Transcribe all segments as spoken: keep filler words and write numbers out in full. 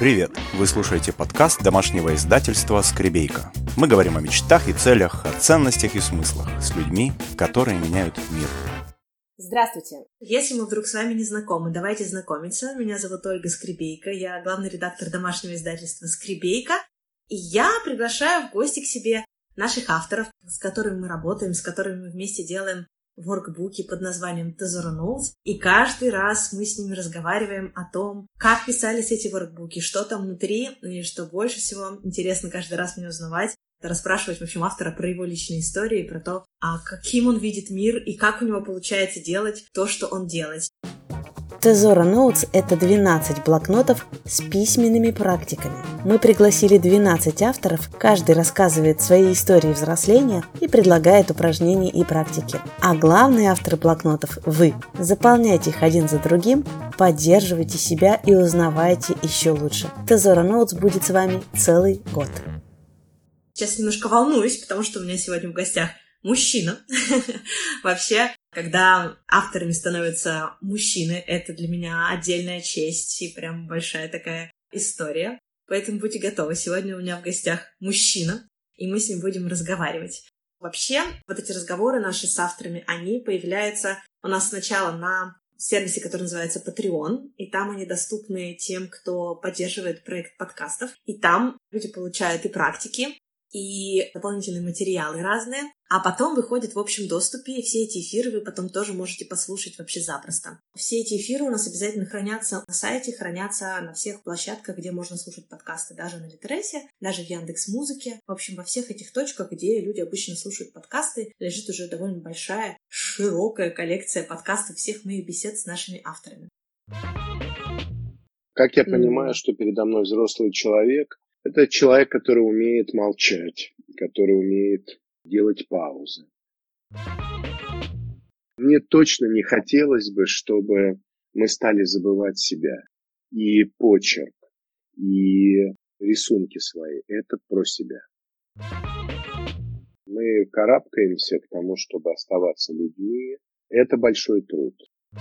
Привет! Вы слушаете подкаст домашнего издательства «Скребейка». Мы говорим о мечтах и целях, о ценностях и смыслах с людьми, которые меняют мир. Здравствуйте! Если мы вдруг с вами не знакомы, давайте знакомиться. Меня зовут Ольга Скребейка, я главный редактор домашнего издательства «Скребейка». И я приглашаю в гости к себе наших авторов, с которыми мы работаем, с которыми мы вместе делаем воркбуки под названием Tesoro Notes. И каждый раз мы с ними разговариваем о том, как писались эти воркбуки, что там внутри, и что больше всего интересно каждый раз мне узнавать, это расспрашивать, в общем, автора про его личные истории, про то, а каким он видит мир и как у него получается делать то, что он делает. Tesoro Notes – это двенадцать блокнотов с письменными практиками. Мы пригласили двенадцать авторов, каждый рассказывает свои истории взросления и предлагает упражнения и практики. А главные авторы блокнотов – вы. Заполняйте их один за другим, поддерживайте себя и узнавайте еще лучше. Tesoro Notes будет с вами целый год. Сейчас немножко волнуюсь, потому что у меня сегодня в гостях мужчина. Вообще, когда авторами становятся мужчины, это для меня отдельная честь и прям большая такая история. Поэтому будьте готовы. Сегодня у меня в гостях мужчина, и мы с ним будем разговаривать. Вообще, вот эти разговоры наши с авторами, они появляются у нас сначала на сервисе, который называется Patreon, и там они доступны тем, кто поддерживает проект подкастов. И там люди получают и практики, и дополнительные материалы разные, а потом выходят в общем доступе, и все эти эфиры вы потом тоже можете послушать вообще запросто. Все эти эфиры у нас обязательно хранятся на сайте, хранятся на всех площадках, где можно слушать подкасты, даже на Литресе, даже в Яндекс.Музыке. В общем, во всех этих точках, где люди обычно слушают подкасты, лежит уже довольно большая, широкая коллекция подкастов всех моих бесед с нашими авторами. Как я понимаю, что передо мной взрослый человек, это человек, который умеет молчать, который умеет делать паузы. Мне точно не хотелось бы, чтобы мы стали забывать себя. И почерк, и рисунки свои. Это про себя. Мы карабкаемся к тому, чтобы оставаться людьми. Это большой труд.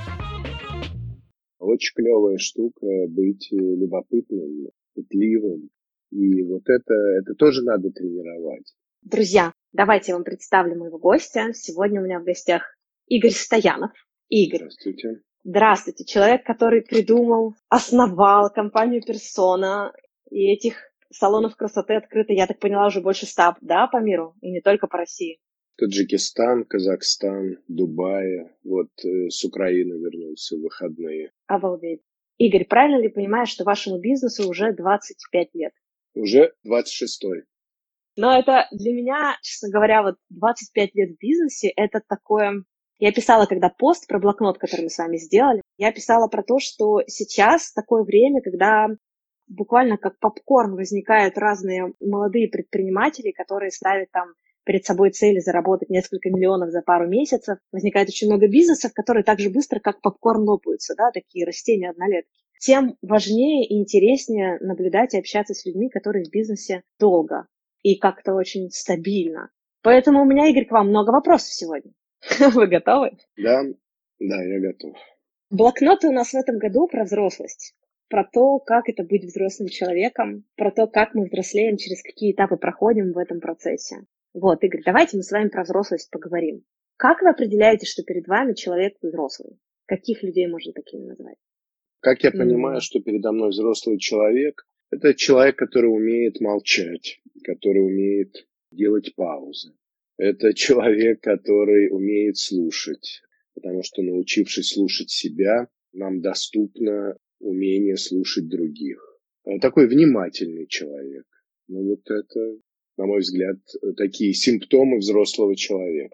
Очень клевая штука быть любопытным, пытливым. И вот это, это тоже надо тренировать. Друзья, давайте я вам представлю моего гостя. Сегодня у меня в гостях Игорь Стоянов. Игорь. Здравствуйте. Здравствуйте. Человек, который придумал, основал компанию Persona. И этих салонов красоты открыто, я так поняла, уже больше ста, да, по миру? И не только по России. Таджикистан, Казахстан, Дубай. Вот э, с Украины вернулся в выходные. Обалдеть. Игорь, правильно ли понимаешь, что вашему бизнесу уже двадцать пять лет? Уже двадцать шестой. Но это для меня, честно говоря, вот двадцать пять лет в бизнесе, это такое... Я писала когда пост про блокнот, который мы с вами сделали, я писала про то, что сейчас такое время, когда буквально как попкорн возникают разные молодые предприниматели, которые ставят там перед собой цели заработать несколько миллионов за пару месяцев. Возникает очень много бизнесов, которые так же быстро, как попкорн, лопаются, да, такие растения-однолетки. Тем важнее и интереснее наблюдать и общаться с людьми, которые в бизнесе долго и как-то очень стабильно. Поэтому у меня, Игорь, к вам много вопросов сегодня. Вы готовы? Да, да, я готов. Блокноты у нас в этом году про взрослость. Про то, как это быть взрослым человеком, про то, как мы взрослеем, через какие этапы проходим в этом процессе. Вот, Игорь, давайте мы с вами про взрослость поговорим. Как вы определяете, что перед вами человек взрослый? Каких людей можно такими назвать? Как я понимаю, mm. что передо мной взрослый человек, это человек, который умеет молчать, который умеет делать паузы. Это человек, который умеет слушать, потому что, научившись слушать себя, нам доступно умение слушать других. Такой внимательный человек. Ну вот это, на мой взгляд, такие симптомы взрослого человека.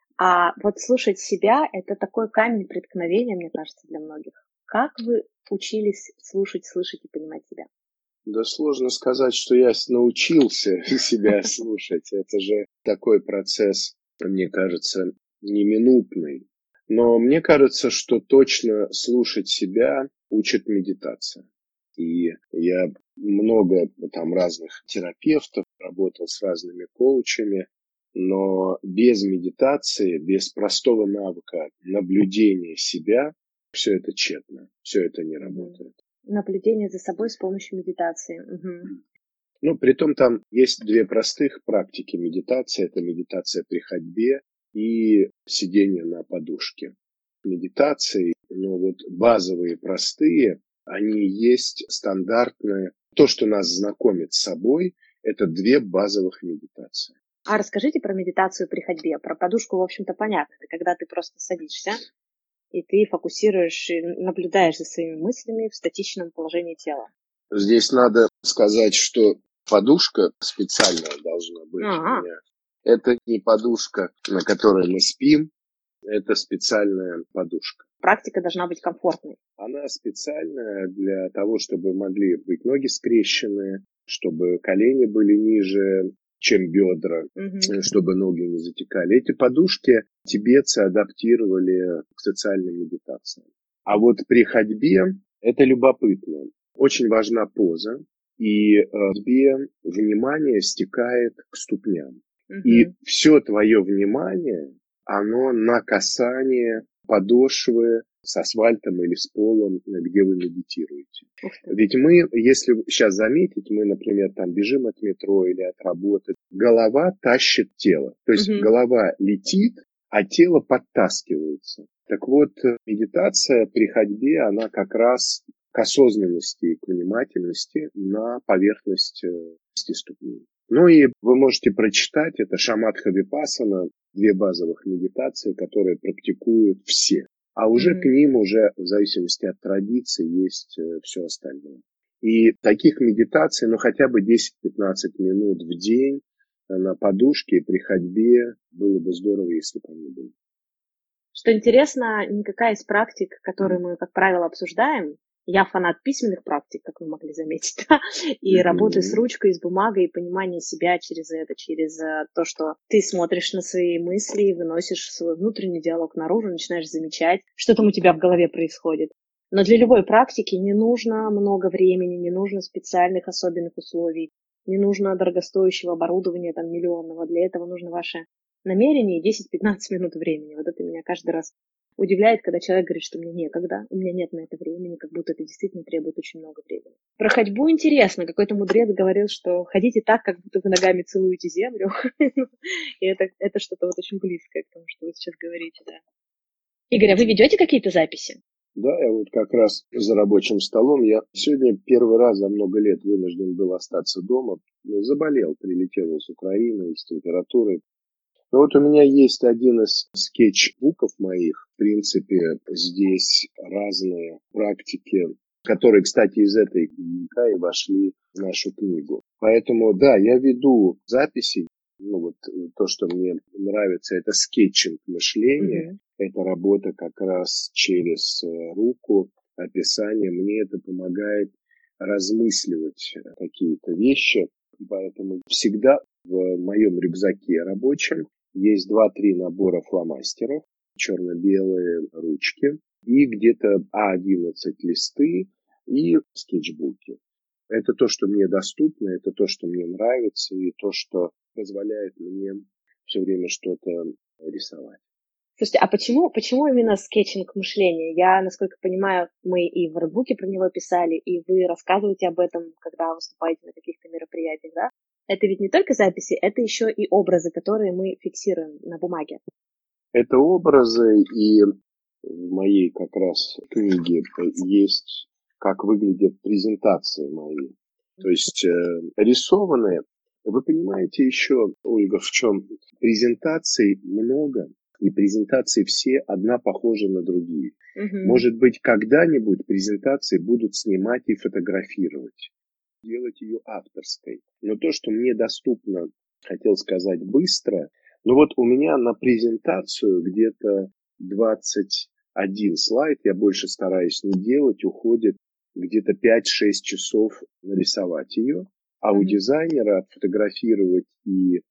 А вот слушать себя – это такой камень преткновения, мне кажется, для многих. Как вы учились слушать, слышать и понимать себя? Да сложно сказать, что я научился себя слушать. Это же такой процесс, мне кажется, неминутный. Но мне кажется, что точно слушать себя учит медитация. И я много там разных терапевтов, работал с разными коучами, но без медитации, без простого навыка наблюдения себя, все это тщетно, все это не работает. Наблюдение за собой с помощью медитации. Угу. Ну, притом там есть две простых практики медитации. Это медитация при ходьбе и сидение на подушке. Медитации, но вот базовые, простые, они есть стандартные. То, что нас знакомит с собой, это две базовых медитации. А расскажите про медитацию при ходьбе. Про подушку, в общем-то, понятно. Это когда ты просто садишься, и ты фокусируешь и наблюдаешь за своими мыслями в статичном положении тела. Здесь надо сказать, что подушка специальная должна быть А-а. у меня. Это не подушка, на которой мы спим, это специальная подушка. Практика должна быть комфортной. Она специальная для того, чтобы могли быть ноги скрещенные, чтобы колени были ниже, чем бедра, Угу. чтобы ноги не затекали. Эти подушки тибетцы адаптировали к социальным медитациям. А вот при ходьбе это любопытно. Очень важна поза, и в ходьбе внимание стекает к ступням. Угу. И все твое внимание, оно на касание подошвы с асфальтом или с полом, где вы медитируете. Ведь мы, если сейчас заметить, мы, например, там бежим от метро или от работы, голова тащит тело. То есть Угу. голова летит, а тело подтаскивается. Так вот, медитация при ходьбе, она как раз к осознанности и к внимательности на поверхность ступней. Ну и вы можете прочитать, это Шаматха-випассана, две базовых медитации, которые практикуют все. А уже mm-hmm. к ним уже в зависимости от традиции есть все остальное. И таких медитаций, ну хотя бы десять-пятнадцать минут в день на подушке при ходьбе было бы здорово, если бы они были. Что интересно, никакая из практик, которые мы, как правило, обсуждаем, я фанат письменных практик, как вы могли заметить, да? И mm-hmm. работы с ручкой, с бумагой, и понимание себя через это, через то, что ты смотришь на свои мысли, выносишь свой внутренний диалог наружу, начинаешь замечать, что там у тебя в голове происходит. Но для любой практики не нужно много времени, не нужно специальных особенных условий, не нужно дорогостоящего оборудования, там, миллионного. Для этого нужно ваше намерение и десять-пятнадцать минут времени. Вот это меня каждый раз удивляет, когда человек говорит, что мне некогда, у меня нет на это времени, как будто это действительно требует очень много времени. Про ходьбу интересно. Какой-то мудрец говорил, что ходите так, как будто вы ногами целуете землю. И это, это что-то вот очень близкое к тому, что вы сейчас говорите, да. Игорь, а вы ведете какие-то записи? Да, я вот как раз за рабочим столом. Я сегодня первый раз за много лет вынужден был остаться дома. Заболел, прилетел из Украины с температурой. Но вот у меня есть один из скетчбуков моих. В принципе, здесь разные практики, которые, кстати, из этой книги и вошли в нашу книгу. Поэтому, да, я веду записи. Ну вот то, что мне нравится, это скетчинг мышления. Mm-hmm. Это работа как раз через руку, описание. Мне это помогает размысливать какие-то вещи. Поэтому всегда в моем рюкзаке рабочем есть два-три набора фломастеров, черно-белые ручки и где-то а одиннадцать листы и скетчбуки. Это то, что мне доступно, это то, что мне нравится и то, что позволяет мне все время что-то рисовать. Слушайте, а почему, почему именно скетчинг мышления? Я, насколько понимаю, мы и в вордбуке про него писали, и вы рассказываете об этом, когда выступаете на каких-то мероприятиях, да? Это ведь не только записи, это еще и образы, которые мы фиксируем на бумаге. Это образы, и в моей как раз книге есть, как выглядят презентации мои. То есть э, рисованные. Вы понимаете еще, Ольга, в чем презентаций много, и презентации все одна похожа на другие. Угу. Может быть, когда-нибудь презентации будут снимать и фотографировать, делать ее авторской. Но то, что мне доступно, хотел сказать быстро, но вот у меня на презентацию где-то двадцать один слайд, я больше стараюсь не делать, уходит где-то пять-шесть часов нарисовать ее, а у mm-hmm. дизайнера фотографировать и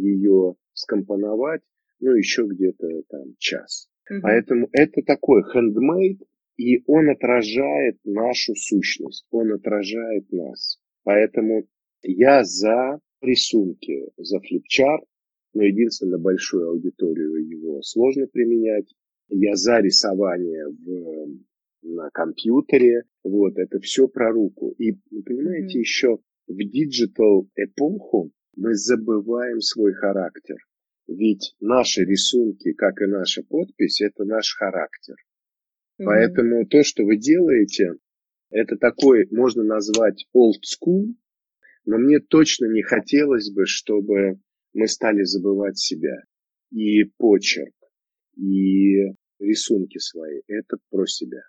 ее скомпоновать, ну, еще где-то там час. Mm-hmm. Поэтому это такой handmade, и он отражает нашу сущность, он отражает нас. Поэтому я за рисунки, за флипчарт, но единственное, на большую аудиторию его сложно применять. Я за рисование в на компьютере. Вот, это все про руку. И, понимаете, Мгм. еще в диджитал эпоху мы забываем свой характер. Ведь наши рисунки, как и наша подпись, это наш характер. Мгм. Поэтому то, что вы делаете, это такой, можно назвать old school, но мне точно не хотелось бы, чтобы мы стали забывать себя. И почерк, и рисунки свои. Это про себя.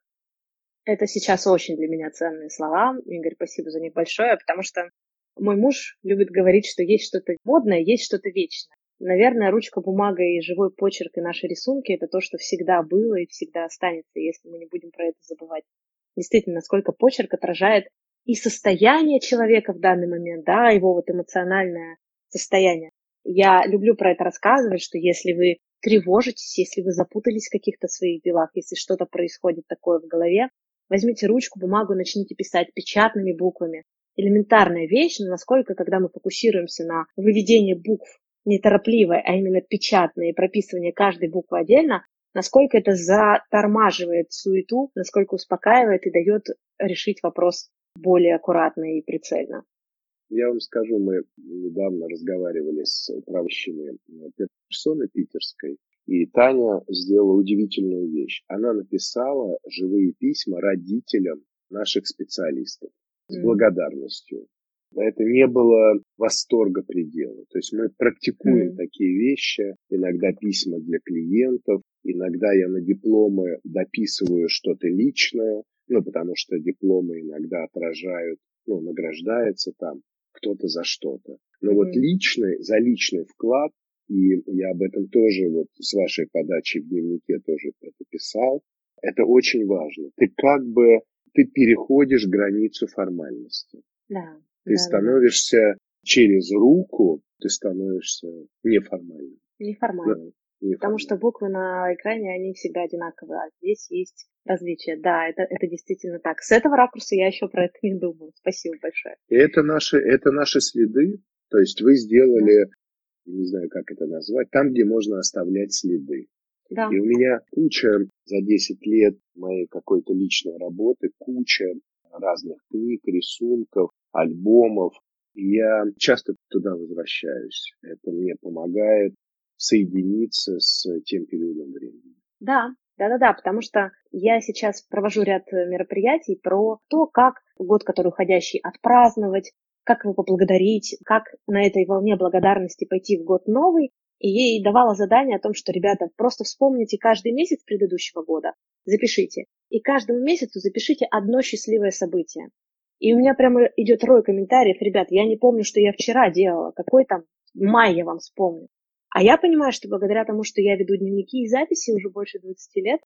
Это сейчас очень для меня ценные слова. Игорь, спасибо за них большое, потому что мой муж любит говорить, что есть что-то модное, есть что-то вечное. Наверное, ручка, бумага и живой почерк и наши рисунки — это то, что всегда было и всегда останется, если мы не будем про это забывать. Действительно, насколько почерк отражает и состояние человека в данный момент, да, его вот эмоциональное состояние. Я люблю про это рассказывать, что если вы тревожитесь, если вы запутались в каких-то своих делах, если что-то происходит такое в голове, возьмите ручку, бумагу, начните писать печатными буквами. Элементарная вещь, но насколько, когда мы фокусируемся на выведении букв неторопливое, а именно печатное и прописывание каждой буквы отдельно, насколько это затормаживает суету, насколько успокаивает и дает решить вопрос более аккуратно и прицельно. Я вам скажу, мы недавно разговаривали с управляющими персоной питерской, и Таня сделала удивительную вещь. Она написала живые письма родителям наших специалистов с Mm. благодарностью. Это не было восторга предела. То есть мы практикуем Mm. такие вещи, иногда письма для клиентов, иногда я на дипломы дописываю что-то личное, ну, потому что дипломы иногда отражают, ну, награждается там кто-то за что-то. Но Mm-hmm. вот личный, за личный вклад, и я об этом тоже вот с вашей подачи в дневнике тоже это писал, это очень важно. Ты как бы, ты переходишь границу формальности. Да, Ты да, становишься да. через руку, ты становишься неформальным. Неформальным. неформальным. Потому что буквы на экране, они всегда одинаковые, а здесь есть различия. Да, это, это действительно так. С этого ракурса я еще про это не думала. Спасибо большое. И это наши, это наши следы. То есть вы сделали, да. Не знаю, как это назвать, там, где можно оставлять следы. Да. И у меня куча за десять лет моей какой-то личной работы, куча разных книг, рисунков, альбомов. И я часто туда возвращаюсь. Это мне помогает соединиться с тем периодом времени. Да, да-да-да, потому что я сейчас провожу ряд мероприятий про то, как год, который уходящий, отпраздновать, как его поблагодарить, как на этой волне благодарности пойти в год новый. И ей давала задание о том, что, ребята, просто вспомните каждый месяц предыдущего года, запишите. И каждому месяцу запишите одно счастливое событие. И у меня прямо идет рой комментариев: ребят, я не помню, что я вчера делала, какой там май я вам вспомню. А я понимаю, что благодаря тому, что я веду дневники и записи уже больше двадцати лет,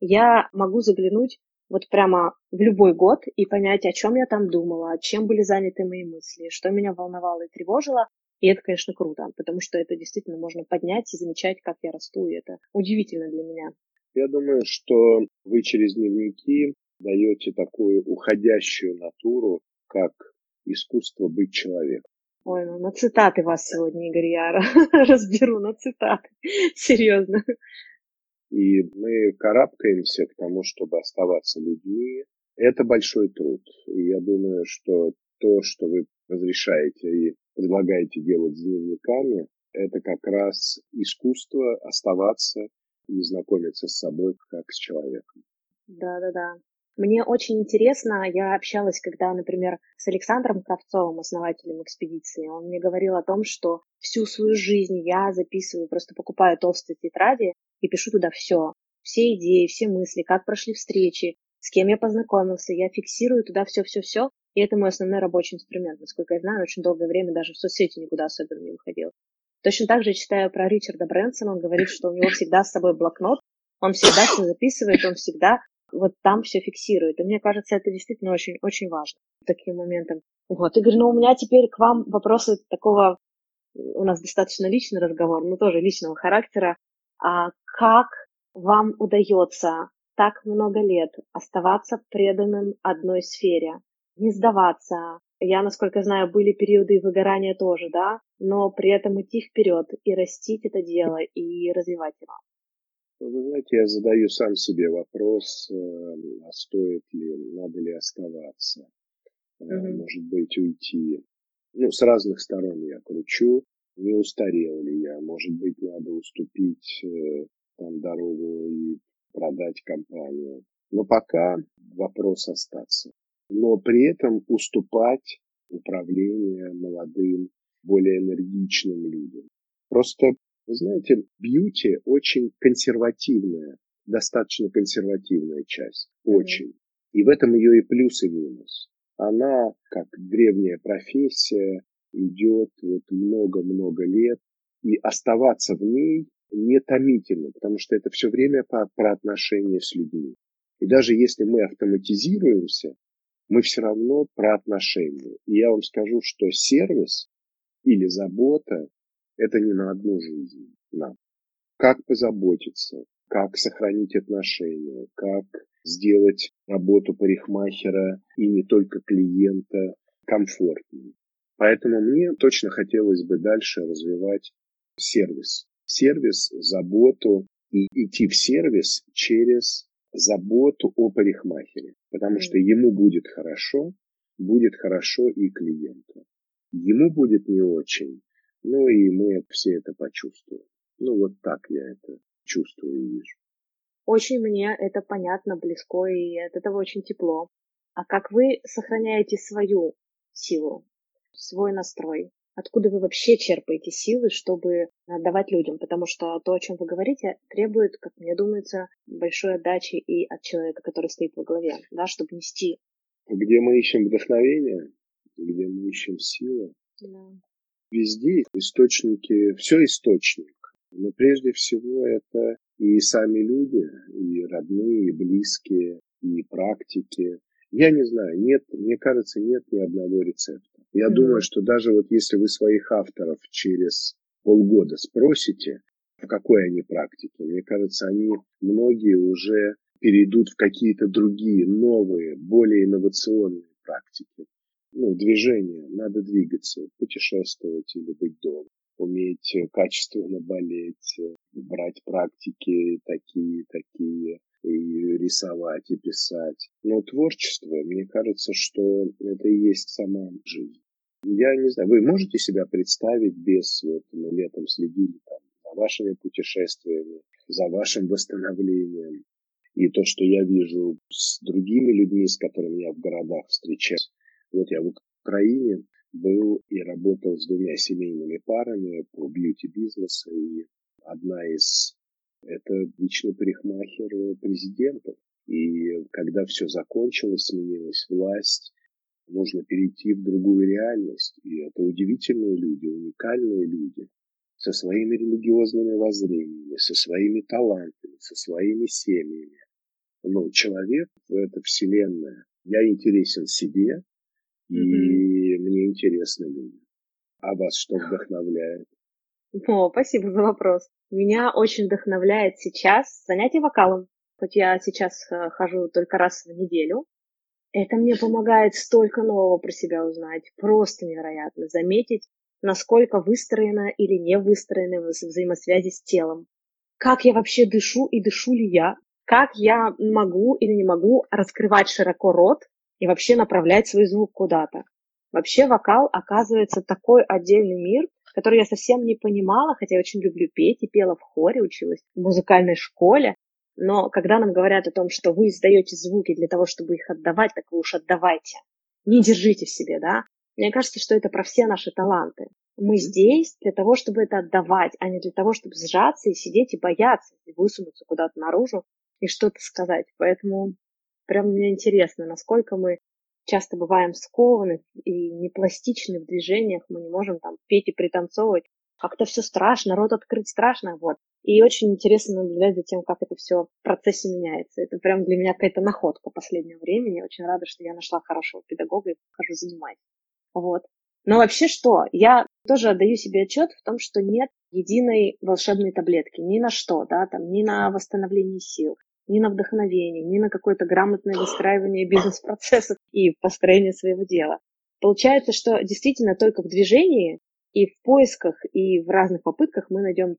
я могу заглянуть вот прямо в любой год и понять, о чем я там думала, чем были заняты мои мысли, что меня волновало и тревожило. И это, конечно, круто, потому что это действительно можно поднять и замечать, как я расту, и это удивительно для меня. Я думаю, что вы через дневники даете такую уходящую натуру, как искусство быть человеком. Ой, ну на цитаты вас сегодня, Игорь, я разберу на цитаты. Серьезно. И мы карабкаемся к тому, чтобы оставаться людьми. Это большой труд. И я думаю, что то, что вы разрешаете и предлагаете делать с дневниками, это как раз искусство оставаться и знакомиться с собой как с человеком. Да-да-да. Мне очень интересно, я общалась, когда, например, с Александром Кравцовым, основателем экспедиции, он мне говорил о том, что всю свою жизнь я записываю, просто покупаю толстые тетради и пишу туда все, все идеи, все мысли, как прошли встречи, с кем я познакомился, я фиксирую туда все-все-все, и это мой основной рабочий инструмент. Насколько я знаю, очень долгое время даже в соцсети никуда особенно не выходил. Точно так же я читаю про Ричарда Брэнсона, он говорит, что у него всегда с собой блокнот, он всегда все записывает, он всегда вот там все фиксирует. И мне кажется, это действительно очень, очень важно таким моментом. Вот, Игорь, ну у меня теперь к вам вопросы такого, у нас достаточно личный разговор, но тоже личного характера. А как вам удается так много лет оставаться преданным одной сфере, не сдаваться? Я, насколько знаю, были периоды выгорания тоже, да, но при этом идти вперед и растить это дело и развивать его. Вы знаете, я задаю сам себе вопрос, а стоит ли, надо ли оставаться, Мгм. может быть, уйти. Ну, с разных сторон я кручу, не устарел ли я, может быть, надо уступить там дорогу и продать компанию. Но пока вопрос остаться. Но при этом уступать управление молодым, более энергичным людям. Просто, вы знаете, бьюти очень консервативная, достаточно консервативная часть. Очень. И в этом ее и плюс, и минус. Она, как древняя профессия, идет вот много-много лет. И оставаться в ней не томительно, потому что это все время про, про отношения с людьми. И даже если мы автоматизируемся, мы все равно про отношения. И я вам скажу, что сервис или забота – это не на одну жизнь нам. Как позаботиться, как сохранить отношения, как сделать работу парикмахера и не только клиента комфортнее. Поэтому мне точно хотелось бы дальше развивать сервис. Сервис, заботу и идти в сервис через заботу о парикмахере. Потому что ему будет хорошо, будет хорошо и клиенту. Ему будет не очень, ну и мы все это почувствуем. Ну вот так я это чувствую и вижу. Очень мне это понятно, близко, и от этого очень тепло. А как вы сохраняете свою силу, свой настрой? Откуда вы вообще черпаете силы, чтобы отдавать людям? Потому что то, о чем вы говорите, требует, как мне думается, большой отдачи и от человека, который стоит во главе, да, чтобы нести. Где мы ищем вдохновение, где мы ищем силу, Да. Везде источники, все источник. Но прежде всего это и сами люди, и родные, и близкие, и практики. Я не знаю, нет, мне кажется, нет ни одного рецепта. Я mm-hmm. думаю, что даже вот если вы своих авторов через полгода спросите, в какой они практике, мне кажется, они многие уже перейдут в какие-то другие, новые, более инновационные практики. Ну, движение, надо двигаться, путешествовать или быть дома, уметь качественно болеть, брать практики такие, такие, и рисовать, и писать. Но творчество, мне кажется, что это и есть сама жизнь. Я не знаю, вы можете себя представить без, вот мы летом следили там, за вашими путешествиями, за вашим восстановлением. И то, что я вижу с другими людьми, с которыми я в городах встречаюсь. Вот я в Украине был и работал с двумя семейными парами по бьюти-бизнесу, и одна из – это личный парикмахер президента. И когда все закончилось, сменилась власть, нужно перейти в другую реальность. И это удивительные люди, уникальные люди, со своими религиозными воззрениями, со своими талантами, со своими семьями. Но человек – это вселенная. Я интересен себе, и mm-hmm. мне интересны люди. А вас что вдохновляет? О, спасибо за вопрос. Меня очень вдохновляет сейчас занятие вокалом. Хоть я сейчас хожу только раз в неделю. Это мне помогает столько нового про себя узнать. Просто невероятно. Заметить, насколько выстроена или не выстроены вза- взаимосвязи с телом. Как я вообще дышу и дышу ли я? Как я могу или не могу раскрывать широко рот и вообще направлять свой звук куда-то. Вообще вокал, оказывается, такой отдельный мир, который я совсем не понимала, хотя я очень люблю петь и пела в хоре, училась в музыкальной школе. Но когда нам говорят о том, что вы издаете звуки для того, чтобы их отдавать, так вы уж отдавайте. Не держите в себе, да? Мне кажется, что это про все наши таланты. Мы здесь для того, чтобы это отдавать, а не для того, чтобы сжаться и сидеть и бояться, и высунуться куда-то наружу и что-то сказать. Поэтому прям мне интересно, насколько мы часто бываем скованы и непластичны в движениях, мы не можем там петь и пританцовывать. Как-то все страшно, рот открыть страшно, вот. И очень интересно наблюдать за тем, как это все в процессе меняется. Это прям для меня какая-то находка последнего времени. Я очень рада, что я нашла хорошего педагога и хожу занимать. Вот. Но вообще что? Я тоже отдаю себе отчет в том, что нет единой волшебной таблетки ни на что, да, там, ни на восстановление сил, ни на вдохновение, ни на какое-то грамотное выстраивание бизнес-процессов и построение своего дела. Получается, что действительно только в движении и в поисках, и в разных попытках мы найдем то,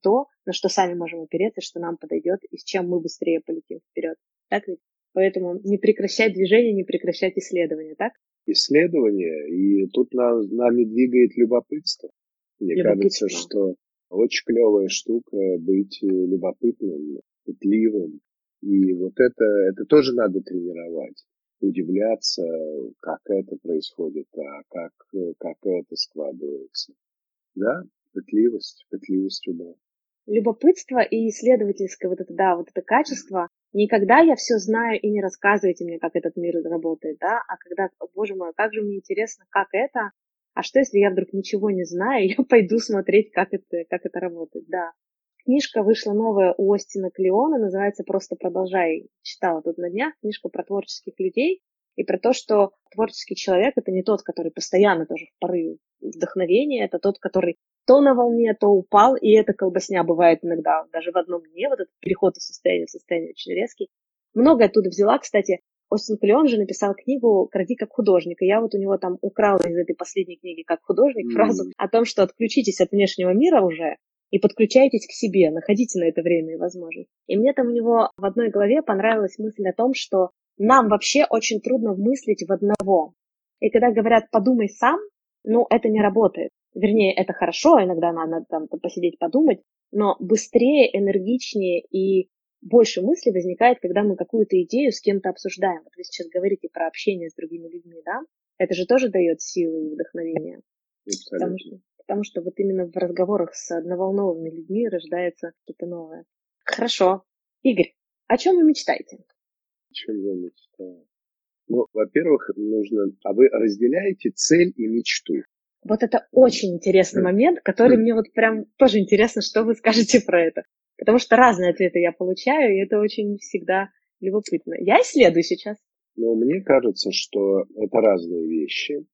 на что сами можем опереться, что нам подойдет и с чем мы быстрее полетим вперед. Так ведь? Поэтому не прекращать движение, не прекращать исследования, так? Исследование, и тут нас, нами двигает любопытство. Мне Любопытство. кажется, что очень клевая штука быть любопытным, пытливым. И вот это, это тоже надо тренировать. Удивляться, как это происходит, а как, как это складывается. Да, пытливость, пытливость ума. Любопытство и исследовательское вот это, да, вот это качество. Никогда я все знаю и не рассказывайте мне, как этот мир работает, да, а когда, боже мой, как же мне интересно, как это, а что, если я вдруг ничего не знаю, я пойду смотреть, как это, как это работает, да. Книжка вышла новая у Остина Клеона, называется «Просто продолжай». Читала тут на днях, книжка про творческих людей и про то, что творческий человек — это не тот, который постоянно тоже в порыве вдохновения, это тот, который то на волне, то упал, и эта колбасня бывает иногда даже в одном дне, вот этот переход из состояния в состояние очень резкий. Много оттуда взяла, кстати. Остин Клеон же написал книгу «Кради как художник», и я вот у него там украла из этой последней книги «Как художник» mm-hmm. фразу о том, что отключитесь от внешнего мира уже и подключайтесь к себе, находите на это время и возможность. И мне там у него в одной главе понравилась мысль о том, что нам вообще очень трудно мыслить в одного. И когда говорят «подумай сам», ну, это не работает. Вернее, это хорошо, иногда надо там посидеть, подумать, но быстрее, энергичнее и больше мыслей возникает, когда мы какую-то идею с кем-то обсуждаем. Вот вы сейчас говорите про общение с другими людьми, да? Это же тоже дает силы и вдохновение. Потому что, потому что вот именно в разговорах с одноволновыми людьми рождается что-то новое. Хорошо. Игорь, о чем вы мечтаете? О чем я мечтаю? Ну, во-первых, нужно... А вы разделяете цель и мечту? Вот это очень интересный момент, который мне вот прям тоже интересно, что вы скажете про это. Потому что разные ответы я получаю, и это очень всегда любопытно. Я исследую сейчас. Ну, мне кажется, что это разные вещи,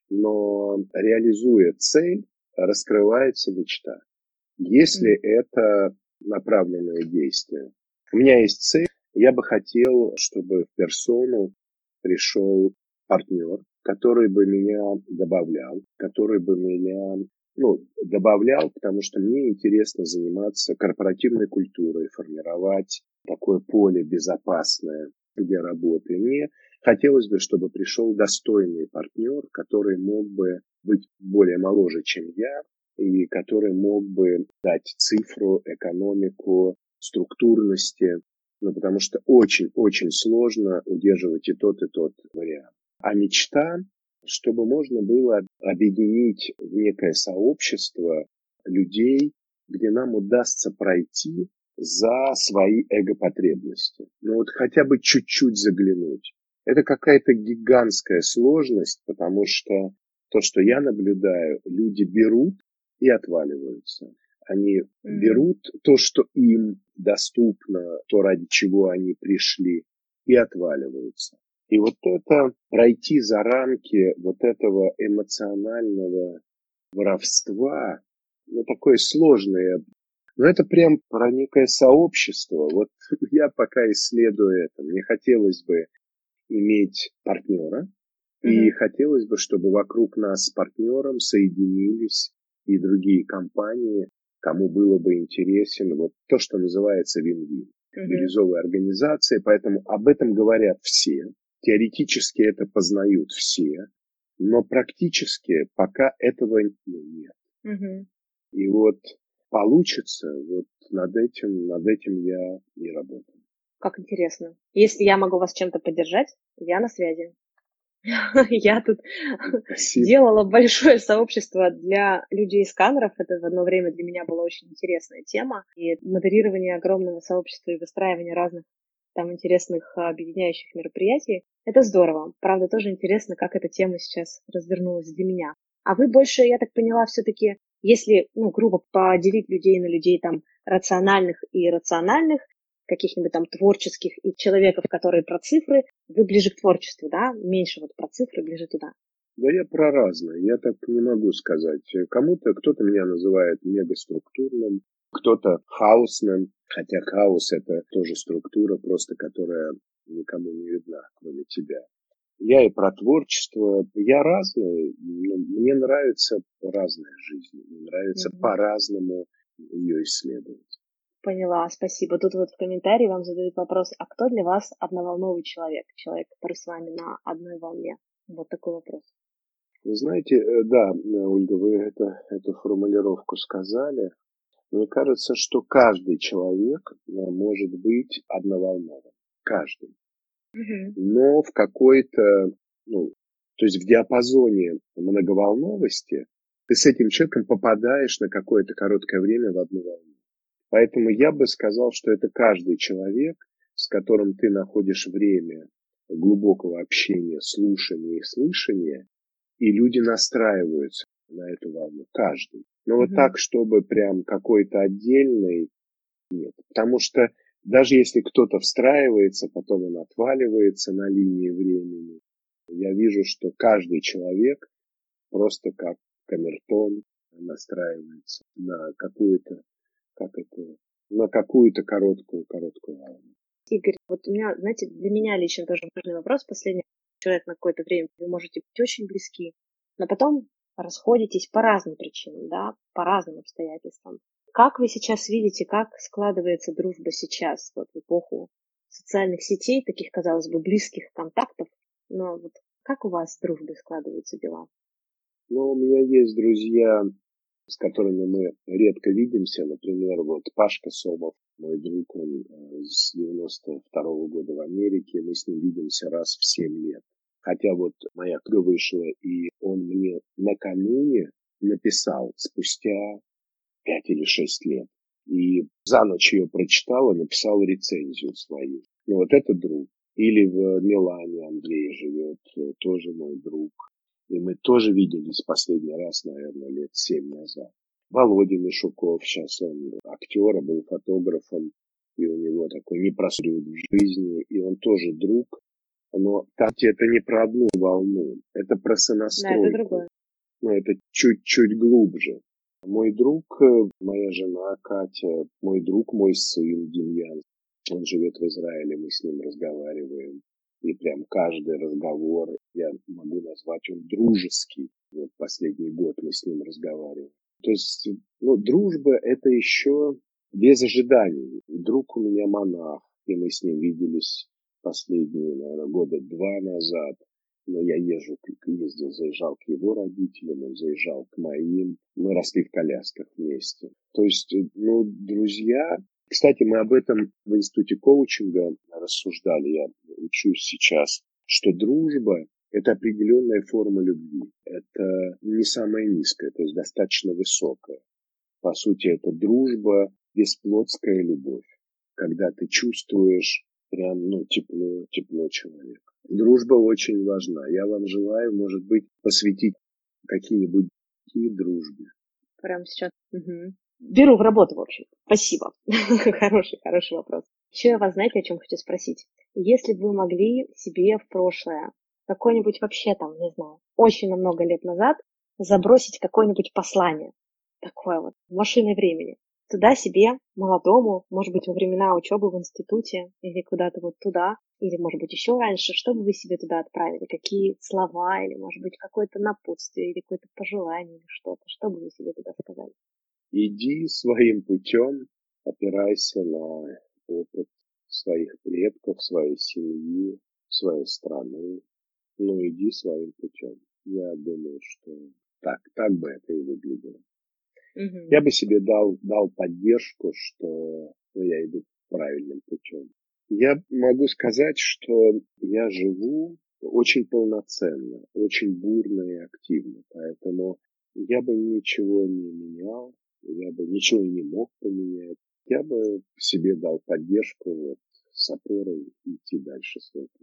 но реализуя цель, раскрывается мечта. Если mm. это направленное действие. У меня есть цель, я бы хотел, чтобы в персону пришел партнер, который бы меня добавлял, который бы меня, ну, добавлял, потому что мне интересно заниматься корпоративной культурой, формировать такое поле безопасное для работы. Мне хотелось бы, чтобы пришел достойный партнер, который мог бы быть более моложе, чем я, и который мог бы дать цифру, экономику, структурности, ну, потому что очень-очень сложно удерживать и тот, и тот вариант. А мечта, чтобы можно было объединить в некое сообщество людей, где нам удастся пройти за свои эго-потребности. Ну вот хотя бы чуть-чуть заглянуть. Это какая-то гигантская сложность, потому что то, что я наблюдаю, люди берут и отваливаются. Они mm-hmm. берут то, что им доступно, то, ради чего они пришли, и отваливаются. И вот это, пройти за рамки вот этого эмоционального воровства, ну, такое сложное, но это прям про некое сообщество. Вот я пока исследую это. Мне хотелось бы иметь партнера, mm-hmm. и хотелось бы, чтобы вокруг нас с партнером соединились и другие компании, кому было бы интересен вот то, что называется вин-вин. Mm-hmm. Бирюзовая организация, поэтому об этом говорят все. Теоретически это познают все, но практически пока этого нет. Mm-hmm. И вот получится, вот над этим, над этим я и работаю. Как интересно. Если я могу вас чем-то поддержать, я на связи. Я тут Спасибо. Делала большое сообщество для людей-сканеров. Это в одно время для меня была очень интересная тема. И модерирование огромного сообщества и выстраивание разных там интересных объединяющих мероприятий. Это здорово. Правда, тоже интересно, как эта тема сейчас развернулась для меня. А вы больше, я так поняла, все-таки, если, ну, грубо поделить людей на людей там рациональных и иррациональных, каких-нибудь там творческих и человеков, которые про цифры, вы ближе к творчеству, да? Меньше вот про цифры, ближе туда. Да я про разное, я так не могу сказать. Кому-то, кто-то меня называет мегаструктурным, кто-то хаосным, хотя хаос — это тоже структура, просто которая никому не видна, кроме тебя. Я и про творчество, я разный, мне нравится разная жизнь, мне нравится mm-hmm. по-разному ее исследовать. Поняла, спасибо. Тут вот в комментарии вам задают вопрос, а кто для вас одноволновый человек? Человек, который с вами на одной волне. Вот такой вопрос. Вы знаете, э, да, э, Ольга, вы это, эту формулировку сказали. Мне кажется, что каждый человек э, может быть одноволновым. Каждый. Мгм. Но в какой-то, ну, то есть в диапазоне многоволновости ты с этим человеком попадаешь на какое-то короткое время в одну волну. Поэтому я бы сказал, что это каждый человек, с которым ты находишь время глубокого общения, слушания и слышания, и люди настраиваются на эту волну. Каждый. Но вот Мгм. так, чтобы прям какой-то отдельный, нет. Потому что даже если кто-то встраивается, потом он отваливается на линии времени, я вижу, что каждый человек просто как камертон настраивается на какую-то, как это, на какую-то короткую, короткую волну. Игорь, вот у меня, знаете, для меня лично тоже важный вопрос. Последний человек на какое-то время, вы можете быть очень близки, но потом расходитесь по разным причинам, да, по разным обстоятельствам. Как вы сейчас видите, как складывается дружба сейчас, вот в эпоху социальных сетей, таких, казалось бы, близких контактов, но вот как у вас с дружбой складываются дела? Но у меня есть друзья, с которыми мы редко видимся. Например, вот Пашка Сомов, мой друг, он э, с девяносто второго года в Америке. Мы с ним видимся раз в семь лет. Хотя вот моя книга вышла, и он мне накануне написал спустя пять или шесть лет. И за ночь ее прочитал и написал рецензию свою. Ну вот это друг. Или в Милане Андрей живет, э, тоже мой друг. И мы тоже виделись последний раз, наверное, лет семь назад. Володя Мишуков, сейчас он актер, а был фотографом, и у него такой непростой период в жизни, и он тоже друг. Но там это не про одну волну, это про Да, это сонастройку. другое. Но это чуть-чуть глубже. Мой друг, э, моя жена Катя, мой друг, мой сын Демьян, он живет в Израиле, мы с ним разговариваем. И прям каждый разговор я могу назвать он дружеский. Вот последний год мы с ним разговариваем. То есть, ну, дружба это еще без ожиданий. Друг у меня монах, и мы с ним виделись последние, наверное, года два назад. Но я езжу, ездил, заезжал к его родителям, он заезжал к моим. Мы росли в колясках вместе. То есть, ну, друзья. Кстати, мы об этом в институте коучинга рассуждали. Я учусь сейчас, что дружба – это определенная форма любви. Это не самая низкая, то есть достаточно высокая. По сути, это дружба, бесплотская любовь. Когда ты чувствуешь прям, ну, тепло, тепло человека. Дружба очень важна. Я вам желаю, может быть, посвятить какие-нибудь такие дружбе. Прямо сейчас. Мгм. Беру в работу, в общем. Спасибо. Хороший, хороший вопрос. Еще я вас, знаете, о чем хочу спросить? Если бы вы могли себе в прошлое, какое-нибудь вообще там, не знаю, очень на много лет назад, забросить какое-нибудь послание, такое вот, машиной времени, туда себе, молодому, может быть, во времена учебы в институте, или куда-то вот туда, или, может быть, еще раньше, что бы вы себе туда отправили? Какие слова, или, может быть, какое-то напутствие, или какое-то пожелание, или что-то? Что бы вы себе туда сказали? Иди своим путем, опирайся на опыт своих предков, своей семьи, своей страны. Ну, иди своим путем. Я думаю, что так, так бы это и выглядело. Мгм. Я бы себе дал, дал поддержку, что ну, я иду правильным путем. Я могу сказать, что я живу очень полноценно, очень бурно и активно, поэтому я бы ничего не менял, я бы ничего и не мог поменять. Я бы себе дал поддержку вот, с опорой идти дальше свой путь.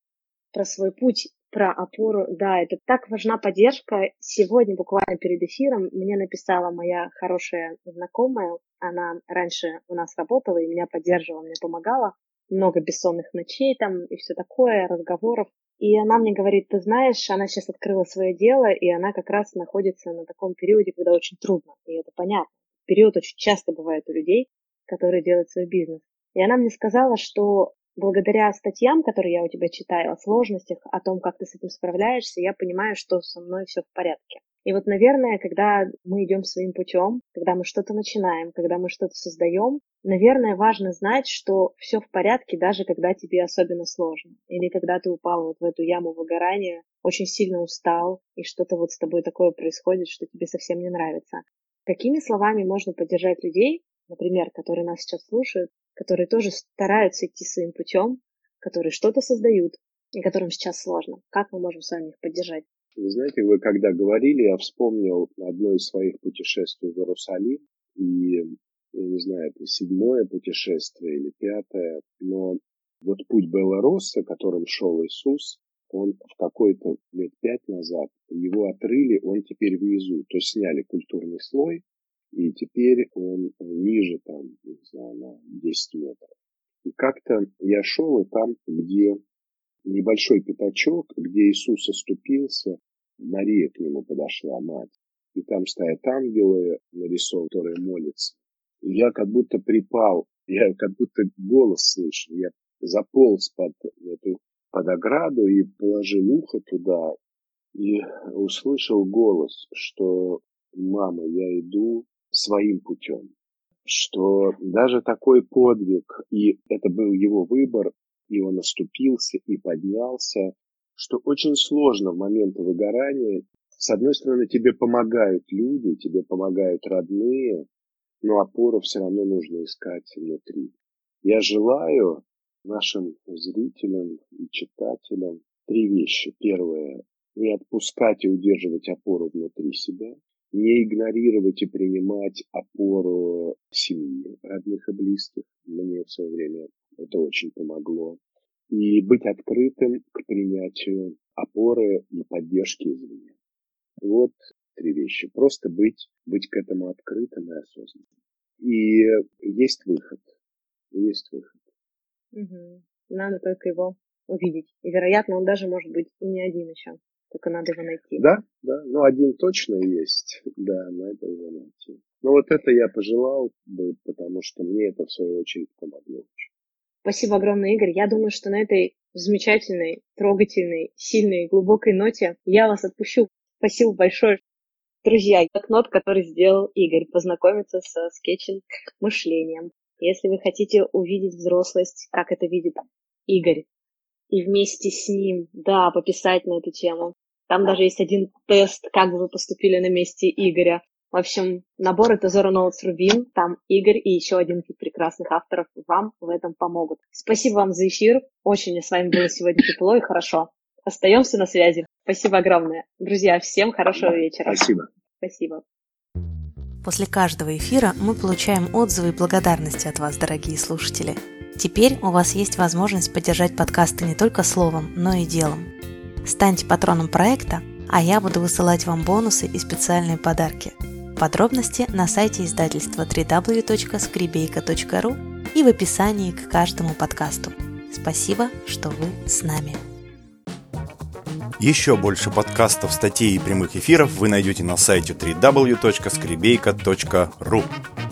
Про свой путь, про опору. Да, это так важна поддержка. Сегодня, буквально перед эфиром, мне написала моя хорошая знакомая. Она раньше у нас работала и меня поддерживала, мне помогала. Много бессонных ночей там и все такое, разговоров. И она мне говорит, ты знаешь, она сейчас открыла свое дело, и она как раз находится на таком периоде, когда очень трудно. И это понятно. Период очень часто бывает у людей, которые делают свой бизнес. И она мне сказала, что благодаря статьям, которые я у тебя читаю, о сложностях, о том, как ты с этим справляешься, я понимаю, что со мной все в порядке. И вот, наверное, когда мы идем своим путем, когда мы что-то начинаем, когда мы что-то создаем, наверное, важно знать, что все в порядке, даже когда тебе особенно сложно. Или когда ты упал вот в эту яму выгорания, очень сильно устал, и что-то вот с тобой такое происходит, что тебе совсем не нравится. Какими словами можно поддержать людей, например, которые нас сейчас слушают, которые тоже стараются идти своим путем, которые что-то создают, и которым сейчас сложно? Как мы можем с вами их поддержать? Вы знаете, вы когда говорили, я вспомнил одно из своих путешествий в Иерусалим, и, я не знаю, это седьмое путешествие или пятое, но вот путь Белороса, которым шел Иисус, он в какой-то лет пять назад, его отрыли, он теперь внизу, то есть сняли культурный слой, и теперь он ниже там, не знаю, на десять метров. И как-то я шел, и там, где небольшой пятачок, где Иисус оступился, Мария к нему подошла, мать. И там стоят ангелы нарисованы, которые молятся. И я как будто припал, я как будто голос слышу. Я заполз под эту под ограду и положил ухо туда. И услышал голос, что «Мама, я иду своим путем». Что даже такой подвиг, и это был его выбор, и он оступился и поднялся, что очень сложно в моменты выгорания. С одной стороны, тебе помогают люди, тебе помогают родные, но опору все равно нужно искать внутри. Я желаю нашим зрителям и читателям три вещи. Первое – не отпускать и удерживать опору внутри себя, не игнорировать и принимать опору семьи, родных и близких. Мне в свое время это очень помогло. И быть открытым к принятию опоры и поддержки извне. Вот три вещи. Просто быть, быть к этому открытым и осознанным. И есть выход. Есть выход. Угу. Надо только его увидеть. И, вероятно, он даже может быть и не один еще. Только надо его найти. Да, да. Ну, один точно есть. Да, надо его найти. Но вот это я пожелал бы, потому что мне это, в свою очередь, помогло. Спасибо огромное, Игорь. Я думаю, что на этой замечательной, трогательной, сильной, глубокой ноте я вас отпущу. Спасибо большое. Друзья, блокнот, который сделал Игорь, познакомиться со скетчинг-мышлением. Если вы хотите увидеть взрослость, как это видит Игорь, и вместе с ним, да, пописать на эту тему. Там даже есть один тест, как бы вы поступили на месте Игоря. В общем, набор это Zora Notes Rubin, там Игорь и еще один вид прекрасных авторов вам в этом помогут. Спасибо вам за эфир, очень с вами было сегодня тепло и хорошо. Остаемся на связи. Спасибо огромное. Друзья, всем хорошего вечера. Спасибо. Спасибо. После каждого эфира мы получаем отзывы и благодарности от вас, дорогие слушатели. Теперь у вас есть возможность поддержать подкасты не только словом, но и делом. Станьте патроном проекта, а я буду высылать вам бонусы и специальные подарки. Подробности на сайте издательства дабл ю дабл ю дабл ю точка скребейка точка ру и в описании к каждому подкасту. Спасибо, что вы с нами. Еще больше подкастов, статей и прямых эфиров вы найдете на сайте дабл ю дабл ю дабл ю точка скребейка точка ру.